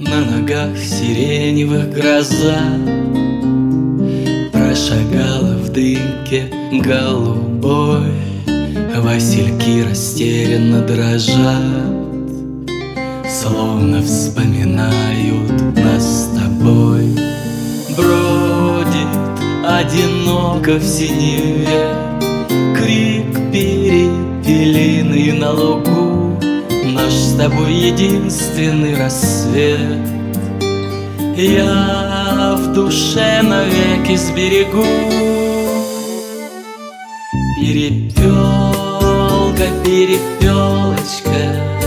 На ногах сиреневых гроза прошагала в дымке голубой. Васильки растерянно дрожат, словно вспоминают нас с тобой. Бродит одиноко в синеве крик перепелиный на лугу. Наш с тобой единственный рассвет я в душе навеки сберегу. Перепелка, перепелочка,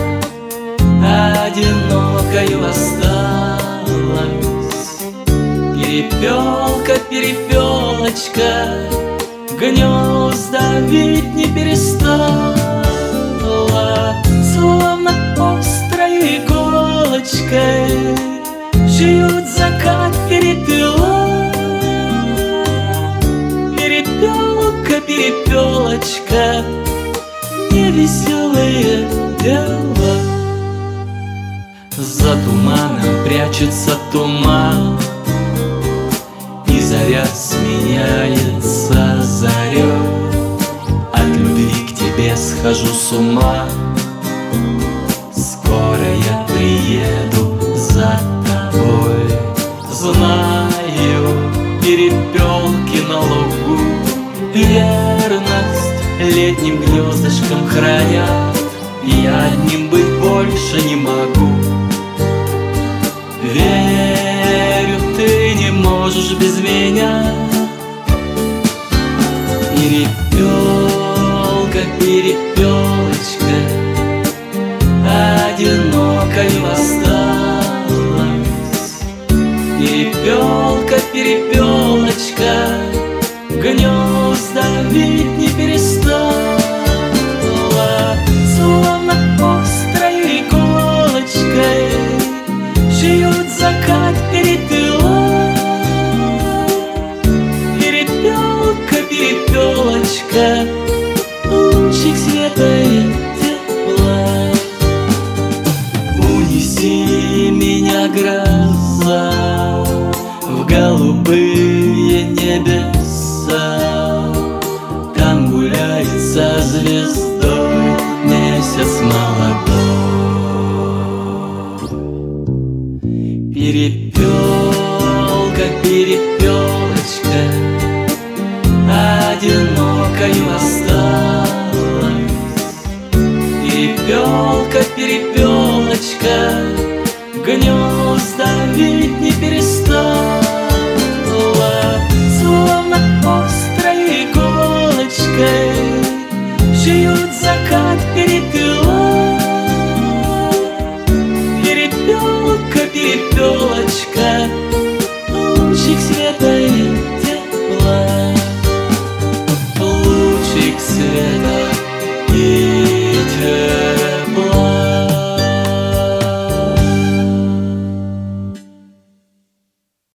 одинокою осталась. Перепелка, перепелочка, гнезда ведь не перестала. Словно острой иголочкой шьют закат перепела. Перепелка, перепелочка, невеселое дело. За туманом прячется туман, и заря сменяется зарей. От любви к тебе схожу с ума. Скоро я приеду за тобой. Знаю, перепелки на лугу верность летним гнездышком хранят. Я одним быть больше не могу. Верю, ты не можешь без меня. Перепелка, перепелочка, одинокою осталась. Перепелка, перепелочка, гнезда ведь не перестала. Словно острой иголочкой шьют закат перепела. Перепелка, перепелочка, лучик света и тепла. Унеси меня, гроза, в голубые небеса. Там гуляет со звездой месяц молодой. Перепелка, перепелочка, одинокою осталась. Перепелка, перепелочка, гнезда ведь не перестала. Словно острой иголочкой шьют закат перепела. Перепелка, перепелочка,